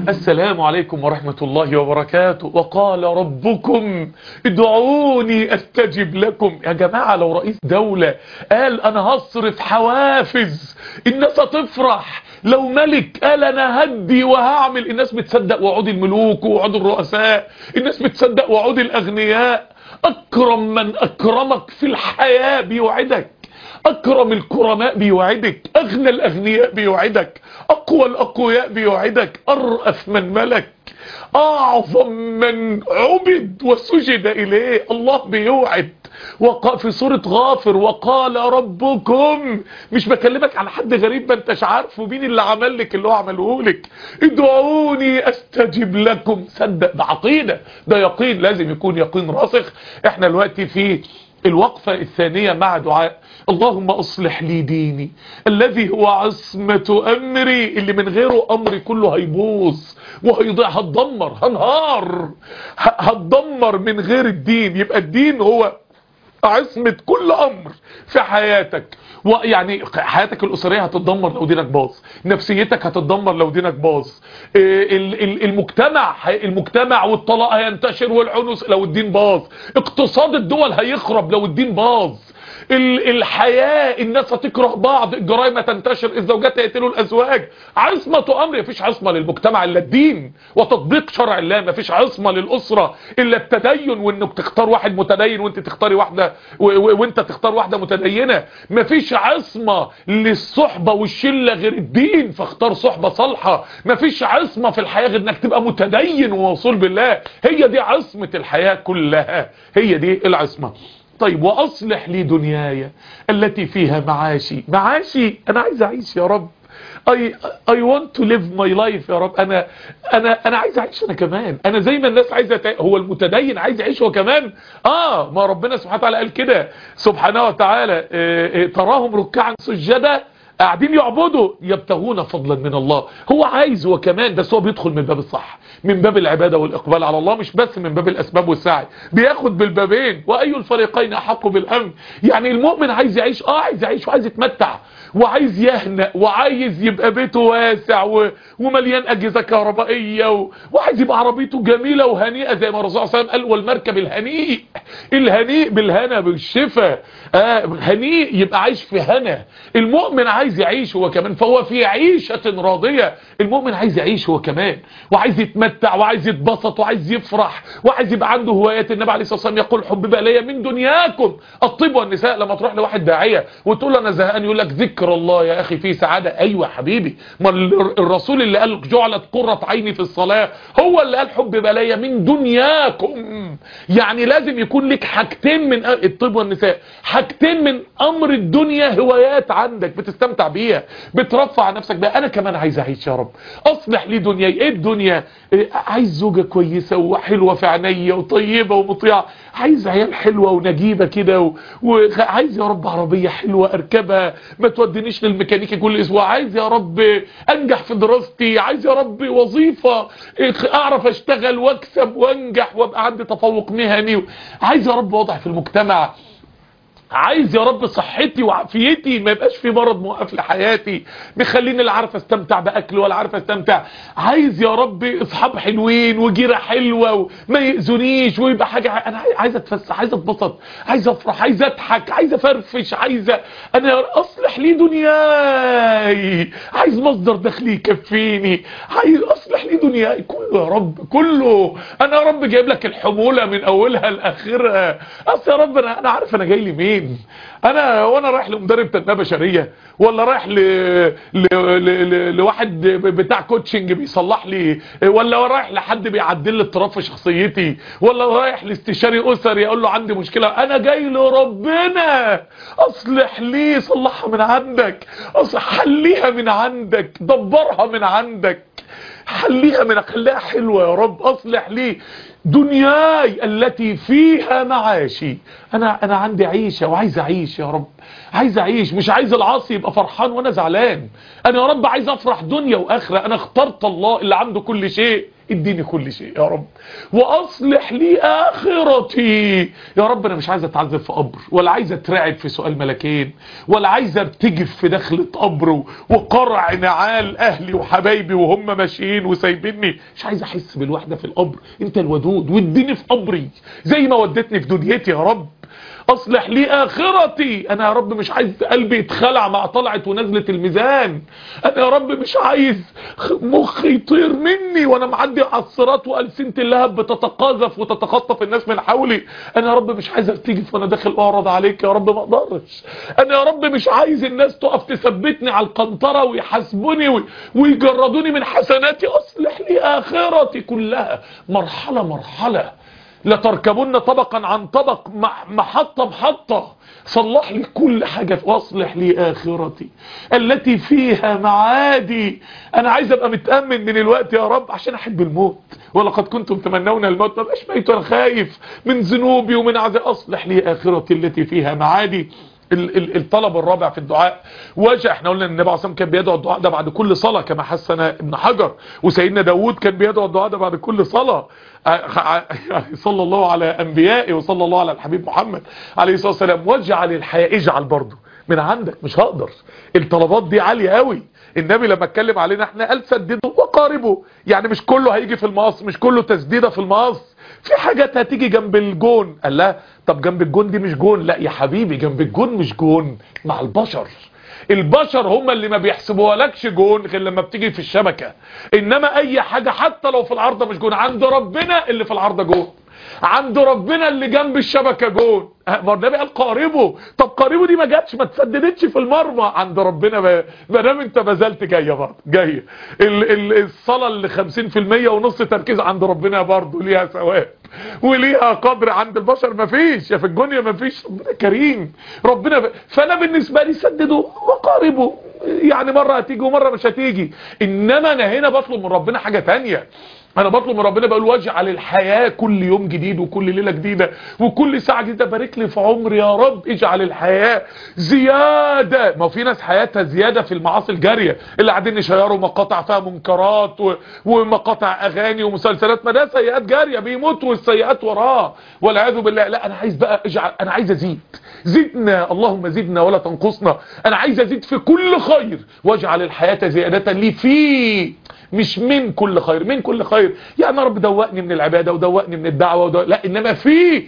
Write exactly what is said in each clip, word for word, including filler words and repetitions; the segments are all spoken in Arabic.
السلام عليكم ورحمة الله وبركاته. وقال ربكم ادعوني استجب لكم. يا جماعة لو رئيس دولة قال انا هصرف حوافز الناس هتفرح، لو ملك قال انا هدي وهعمل الناس بتصدق وعود الملوك ووعود الرؤساء، الناس بتصدق وعود الاغنياء. اكرم من اكرمك في الحياة بيوعدك، اكرم الكرماء بيوعدك، اغنى الاغنياء بيوعدك، اقوى الاقوياء بيوعدك، ارأف من ملك، اعظم من عبد وسجد اليه الله بيوعد. وق... في سورة غافر وقال ربكم، مش بكلمك على حد غريب ما انتش عارفه مين اللي عمل لك اللي هو عمله لك. ادعوني استجب لكم. صدق، ده عقيدة، ده يقين، لازم يكون يقين راسخ. احنا دلوقتي في الوقفة الثانية مع دعاء اللهم اصلح لي ديني الذي هو عصمة امري، اللي من غيره امري كله هيبوظ وهيضيع، هتدمر، هنهار، هتدمر من غير الدين. يبقى الدين هو عصمة كل امر في حياتك. ويعني حياتك الاسرية هتتدمر لو دينك باظ، نفسيتك هتتدمر لو دينك باظ، المجتمع المجتمع والطلاق هينتشر والعنف لو الدين باظ، اقتصاد الدول هيخرب لو الدين باظ، الحياة الناس هتكره بعض، الجرائم هتنتشر، الزوجات هيقتلوا الازواج. عصمة امر، مفيش عصمة للمجتمع الا الدين وتطبيق شرع الله، مفيش عصمة للاسرة الا التدين، وانك تختار واحد متدين وانت تختاري واحدة وانت تختار واحدة متدينة. مفيش عصمة للصحبة والشلة غير الدين، فاختار صحبة صالحة. مفيش عصمة في الحياة غير انك تبقى متدين ووصول بالله. هي دي عصمة الحياة كلها، هي دي العصمة. طيب واصلح لي دنياي التي فيها معاشي. معاشي انا عايز اعيش يا رب. I, I want to live my life يا رب. انا انا انا عايز اعيش انا كمان، انا زي ما الناس عايزه تع... هو المتدين عايز يعيش هو كمان. اه ما ربنا سبحانه وتعالى قال كده سبحانه وتعالى اه اه تراهم ركعا سجدا قاعدين يعبدوا يبتغون فضلا من الله. هو عايز هو كمان، بس هو بيدخل من باب الصح، من باب العبادة والإقبال على الله، مش بس من باب الأسباب والسعي، بياخد بالبابين. وأي الفريقين أحق بالأمن. يعني المؤمن عايز يعيش، اه عايز يعيش وعايز يتمتع وعايز يهنأ وعايز يبقى بيته واسع و... ومليان أجهزة كهربائية و... وعايز يبقى عربيته جميلة وهنيئة زي ما الرسول صلى الله عليه وسلم قال والمركب الهنيء، الهنيء بالهنا بالشفا. آه هنيء يبقى عايش في هنا. المؤمن عايز يعيش هو كمان، فهو في عيشة راضية. المؤمن عايز يعيش هو كمان وعايز يتمتع وعايز يتبسط وعايز يفرح وعايز يبقى عنده هوايات. النبي عليه الصلاة والسلام يقول حبب إلي من دنياكم الطيب والنساء. لما تروح لواحد داعية وتقول له انا زهقان يقول لك ذكر الله يا اخي فيه سعادة. ايوه حبيبي، ما الرسول اللي قال جعلت قرة عيني في الصلاة هو اللي قال حبب إلي من دنياكم. يعني لازم يكون لك حاجتين من الطيب والنساء، حاجتين من امر الدنيا، هوايات عندك بتستمتع بيها بترفع نفسك بيها. انا كمان عايز اعيش يا رب. اصلح لي دنياي. ايه الدنيا؟ إيه؟ عايز زوجة كويسة وحلوة في عينيا وطيبة ومطيعة، عايز عيال حلوة ونجيبة كده، وعايز يا رب عربية حلوة اركبها ما تودينيش للميكانيكي كل اسبوع، عايز يا رب انجح في دراستي، عايز يا رب وظيفة اعرف اشتغل واكسب وانجح وابقى عندي تفوق مهني، عايز يا رب وضع في المجتمع، عايز يا رب صحتي وعافيتي ما يبقاش في مرض موقف لحياتي مخليني لا عارف استمتع باكل ولا عارف استمتع، عايز يا رب اصحاب حلوين وجيره حلوه وما يأذونيش ويبقى حاجه. انا عايز اتفسح، عايز اتبسط، عايز افرح، عايز اضحك، عايز افرفش، عايز انا اصلح لي دنياي، عايز مصدر دخل يكفيني، عايز اصلح لي دنياي كله يا رب كله. انا يا رب جايب لك الحموله من اولها لاخرها. اصل يا رب انا انا عارف انا جاي لي مين. انا وانا رايح لمدرب تنميه بشريه ولا رايح ل... ل... ل... لواحد بتاع كوتشنج بيصلح لي، ولا رايح لحد بيعدل لي اضطراب في شخصيتي، ولا رايح لاستشاري اسري اقول له عندي مشكله. انا جاي لربنا اصلح لي، صلحها من عندك، حليها من عندك، دبرها من عندك، حليها من خليها حلوه يا رب. اصلح لي دنياي التي فيها معاشي. انا انا عندي عيشه وعايز اعيش يا رب، عايز اعيش، مش عايز العاصي يبقى فرحان وانا زعلان. انا يا رب عايز افرح دنيا واخره. انا اخترت الله اللي عنده كل شيء اديني كل شيء يا رب، واصلح لي اخرتي يا رب. انا مش عايز اتعذب في قبر، ولا عايز اترعب في سؤال ملكين، ولا عايز ارتجف في دخلة قبر وقرع نعال اهلي وحبايبي وهم ماشيين وسايبيني. مش عايز احس بالوحدة في القبر. انت الودود، واديني في قبري زي ما ودتني في دنيتي يا رب. اصلح لي اخرتي. انا يا رب مش عايز قلبي يتخلع مع طلعت ونزلة الميزان. انا يا رب مش عايز مخي يطير مني وانا معدي على الصراط والسنة اللهب بتتقاذف وتتخطف الناس من حولي. انا يا رب مش عايز ارتجف وانا داخل اعرض عليك يا رب، ما اقدرش. انا يا رب مش عايز الناس تقف تثبتني على القنطرة ويحاسبوني ويجردوني من حسناتي. اصلح لي اخرتي كلها مرحلة مرحلة، لتركبن طبقا عن طبق، محطة محطة. صلح لي كل حاجة، واصلح لي آخرتي التي فيها معادي. انا عايز ابقى متأمن من الوقت يا رب عشان احب الموت. ولقد كنتم تمنون الموت، ما بقاش ميت وانا خايف من ذنوبي ومن عذاب. اصلح لي آخرتي التي فيها معادي. الطلب الرابع في الدعاء وجه. احنا قلنا ان النبي عليه الصلاه والسلام كان بيدعو الدعاء ده بعد كل صلاه كما حسن ابن حجر، وسيدنا داوود كان بيدعو الدعاء ده بعد كل صلاه. صلى الله على انبيائه وصلى الله على الحبيب محمد عليه الصلاه والسلام. واجعل الحياه، اجعل برضه من عندك، مش هقدر. الطلبات دي عاليه قوي. النبي لما اتكلم علينا احنا قال سددوا وقاربوا، يعني مش كله هيجي في المقص، مش كله تسديده في المقص. في حاجات هتيجي جنب الجون. قال لا طب جنب الجون دي مش جون. لا يا حبيبي، جنب الجون مش جون، مع البشر. البشر هم اللي ما بيحسبوها لكش جون غير لما بتيجي في الشبكة. انما اي حاجة حتى لو في العارضة مش جون، عند ربنا اللي في العارضة جون، عند ربنا اللي جنب الشبكة جون. النبي قال قاربه. طب قاربه دي ما جاتش، ما تسددتش في المرمى. عند ربنا ما دام انت بذلت جايه برضه جايه. الصلاه اللي خمسين في المية ونص تركيز عند ربنا برضه ليها ثواب وليها قدر. عند البشر ما فيش، يا في الدنيا ما فيش. ربنا كريم ربنا ب... فانا بالنسبه لي سددوا وقاربوا، يعني مره هتيجي ومره مش هتيجي. انما انا هنا بطلب من ربنا حاجه تانية. انا بطلب من ربنا بقول واجعل الحياة كل يوم جديد وكل ليلة جديدة وكل ساعة جديدة. بارك لي في عمري يا رب. اجعل الحياة زيادة. ما في ناس حياتها زيادة في المعاصي الجارية، اللي قاعدين يشيروا مقاطع فيها منكرات و... ومقاطع اغاني ومسلسلات. ما ده سيئات جارية، بيموتوا والسيئات وراه والعياذ بالله. لا انا عايز بقى اجعل، انا عايز ازيد. زدنا اللهم زدنا ولا تنقصنا. انا عايز ازيد في كل خير. واجعل الحياة زيادة لي فيه، مش من كل خير، من كل خير. يعني يا رب دوقني من العبادة ودوقني من الدعوة ودوق... لا انما فيه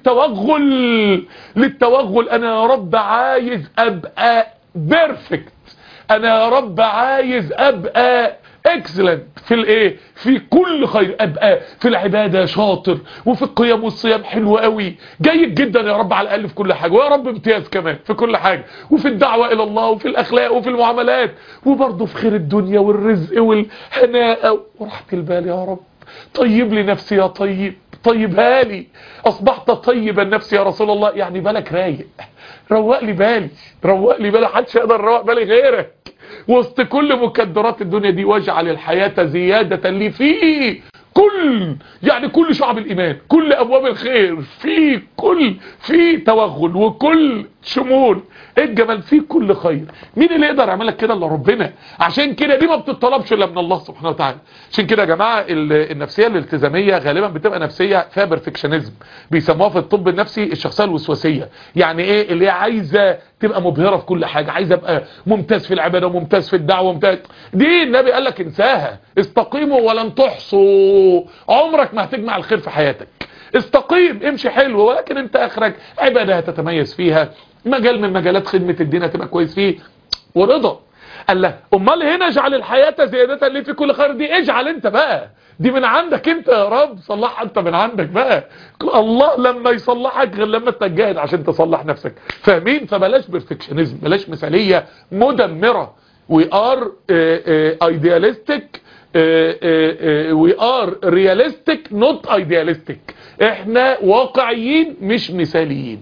للتوغل. للتوغل. انا يا رب عايز ابقى بيرفكت. انا يا رب عايز ابقى اكسلنت في الايه، في كل خير. ابقى في العباده شاطر، وفي القيام والصيام حلو قوي، جيد جدا يا رب على الاقل في كل حاجه، ويا رب امتياز كمان في كل حاجه، وفي الدعوه الى الله وفي الاخلاق وفي المعاملات، وبرضه في خير الدنيا والرزق والهناء وراحه البال يا رب. طيب لي نفسي يا طيب، طيبها لي. اصبحت طيب النفس يا رسول الله، يعني بالك رايق. روق لي بالي، روق لي بالي، محدش يقدر يروق بالي غيرك وسط كل مكدرات الدنيا دي. واجعل الحياة زيادة لي في كل، يعني كل شعب الإيمان، كل أبواب الخير، في كل، في توغل وكل شمول. ايه الجمال؟ في كل خير. مين اللي يقدر يعملك كده الا ربنا؟ عشان كده دي ما بتطلبش الا من الله سبحانه وتعالى. عشان كده يا جماعه النفسيه الالتزاميه غالبا بتبقى نفسيه فيها بيرفكشنزم، بيسموها في الطب النفسي الشخصيه الوسواسيه. يعني ايه؟ اللي هي عايزه تبقى مبهره في كل حاجه، عايزه ابقى ممتاز في العباده وممتاز في الدعوه وممتاز. دي النبي قال لك انساها. استقيموا ولن تحصوا. عمرك ما هتجمع الخير في حياتك. استقيم، امشي حلو، ولكن انت اخرك عباده هتتميز فيها، مجال من مجالات خدمة الدين هتبقى كويس فيه، ورضا. قال له امال هنا اجعل الحياة زيادة لي في كل خير. دي اجعل انت بقى، دي من عندك انت يا رب. صلحها انت من عندك بقى. الله لما يصلحك غير لما تجاهد عشان تصلح نفسك. فاهمين؟ فبلاش بيرفكشنزم، بلاش مثالية مدمرة. we are uh, uh, idealistic uh, uh, uh, we are realistic not idealistic. احنا واقعيين مش مثاليين.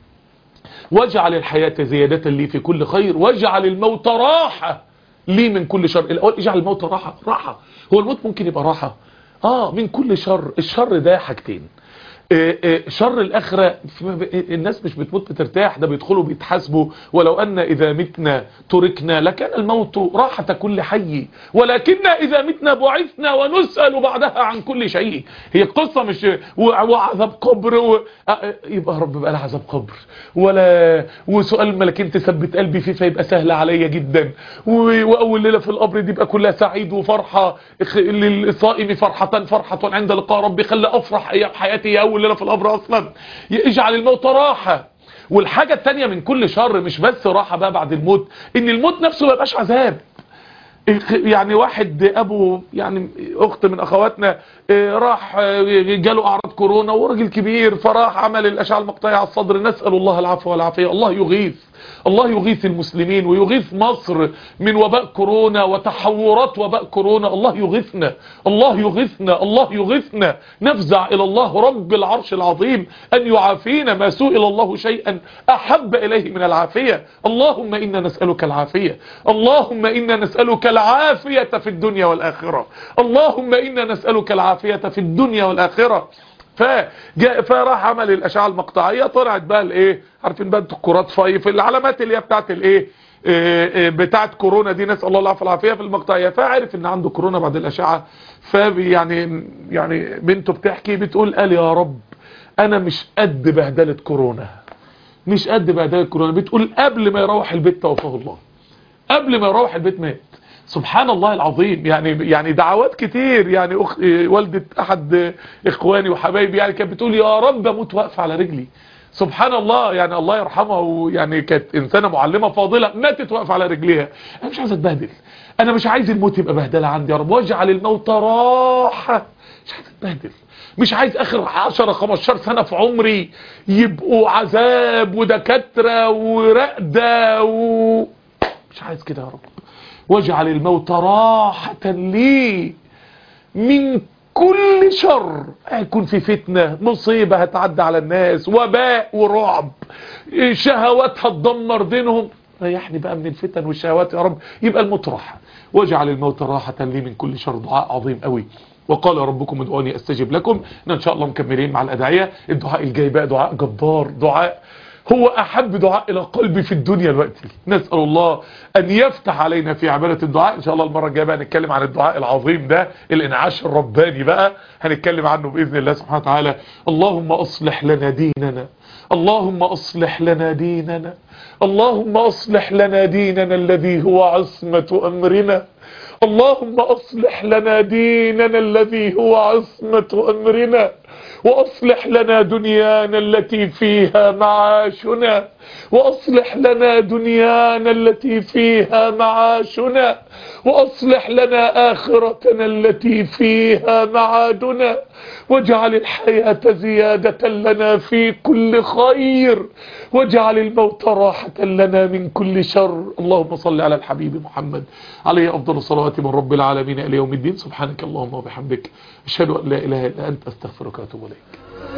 واجعل الحياة زيادة لي في كل خير، واجعل الموت راحة لي من كل شر. الأول اجعل الموت راحة. راحة، هو الموت ممكن يبقى راحة؟ اه من كل شر. الشر ده حاجتين، شر الآخرة الناس مش بتموت بترتاح، ده بيدخلوا بيتحاسبوا. ولو أن إذا متنا تركنا لكان الموت راحة كل حي، ولكن إذا متنا بعثنا ونسأل بعدها عن كل شيء. هي القصة مش وعذاب قبر و... يبقى رب بقى عذاب قبر ولا وسؤال الملكين تثبت قلبي فيه فيبقى سهل عليا جدا، وأول ليلة في القبر دي يبقى كلها سعيد وفرحة، للصائم فرحة فرحة عند لقاء ربي، خلي أفرح أيام حياتي أول ليلة في القبر أصلا، يجعل الموت راحة. والحاجة التانية من كل شر مش بس راحة بقى بعد الموت، إن الموت نفسه ما يبقاش عذاب. يعني واحد ابو يعني اخت من اخواتنا راح جاله اعراض كورونا وراجل كبير، فراح عمل الاشعه المقطعيه على الصدر. نسال الله العفو والعافيه. الله يغيث، الله يغيث المسلمين ويغيث مصر من وباء كورونا وتحورات وباء كورونا. الله يغيثنا، الله يغيثنا، الله يغيثنا. نفزع الى الله رب العرش العظيم ان يعافينا، ما سئل الله شيئا احب اليه من العافيه. اللهم انا نسالك العافيه، اللهم انا نسالك العافيه في الدنيا والاخره، اللهم انا نسالك العافيه في الدنيا والاخره. فجاء فراح عمل الاشعه المقطعيه، طلعت بقى الايه، عارفين بقى انتوا الكرات فايف، العلامات اللي هي بتاعت الايه بتاعت كورونا دي، نسال الله العافيه والعافيه في المقطعيه. فعرف ان عنده كورونا بعد الاشعه. فيعني يعني بنته بتحكي بتقول قال يا رب انا مش قد بهدله كورونا، مش قد بهدله كورونا. بتقول قبل ما يروح البيت توفاه الله، قبل ما يروح البيت مات. سبحان الله العظيم. يعني يعني دعوات كتير. يعني أخ... والدة احد اخواني وحبايبي يعني كانت بتقول يا رب اموت واقفه على رجلي. سبحان الله. يعني الله يرحمها، ويعني كانت انسانه معلمه فاضله، ماتت واقفه على رجليها. انا مش عايز اتبهدل، انا مش عايز الموت يبقى بهدله عندي يا رب، واجعل الموت راحه. مش عايز اتبهدل، مش عايز اخر عشرة خمستاشر سنه في عمري يبقوا عذاب ودكاتره ورقده و... مش عايز كده يا رب. واجعل الموت راحة لي من كل شر. هيكون في فتنة، مصيبة هتعدى على الناس، وباء ورعب، شهوات هتدمر دينهم. ريحني بقى من الفتن والشهوات يا رب. يبقى الموت راحة. واجعل الموت راحة لي من كل شر. دعاء عظيم قوي. وقال ربكم ادعوني استجب لكم. ان شاء الله مكملين مع الادعية. الدعاء الجاي بقى دعاء جبار، دعاء هو احب دعاء الى قلبي في الدنيا دلوقتي. نسأل الله ان يفتح علينا في عبادة الدعاء. ان شاء الله المرة الجاية بقى نتكلم عن الدعاء العظيم ده، الانعاش الرباني بقى هنتكلم عنه باذن الله سبحانه وتعالى. اللهم اصلح لنا ديننا، اللهم اصلح لنا ديننا، اللهم اصلح لنا ديننا الذي هو عصمة امرنا، اللهم اصلح لنا ديننا الذي هو عصمة امرنا، واصلح لنا دنيانا التي فيها معاشنا، واصلح لنا دنيانا التي فيها معاشنا، واصلح لنا اخرتنا التي فيها معادنا، واجعل الحياة زيادة لنا في كل خير، واجعل الموت راحة لنا من كل شر. اللهم صل على الحبيب محمد عليه افضل الصلوات من رب العالمين الى يوم الدين. سبحانك اللهم وبحمدك اشهد ان لا اله الا انت استغفرك واتوب اليك.